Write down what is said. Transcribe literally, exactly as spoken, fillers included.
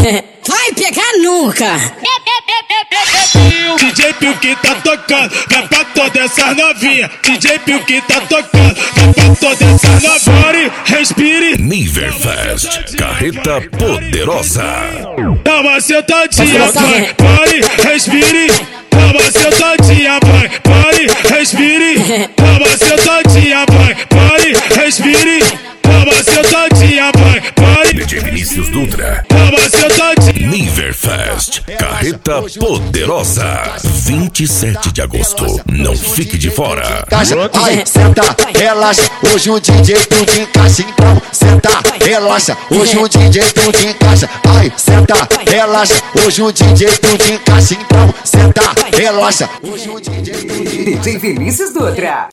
Vai pegar nunca. D J Pio que tá tocando, vai pra toda essa novinha. D J Pio que tá tocando, vai pra toda essa novinha. Pare, respire. Niverfest, carreta poderosa. Dá uma sentadinha, vai, pare, respire. Dá uma sentadinha, vai, pare, respire. Dá uma sentadinha, vai, pare, respire. Dá uma sentadinha, vai, pare. D J Vinícius Dutra. Dá uma sentadinha. Niverfest, carreta poderosa. vinte e sete de agosto. Não fique de fora. Ai, senta, relaxa. Hoje o D J tudo encaixa. Então, senta, relaxa. Hoje o D J tudo encaixa. Ai, senta, relaxa. Hoje o D J tudo encaixa. Então, senta, relaxa. Hoje o D J tudo D J Vinícius Dutra.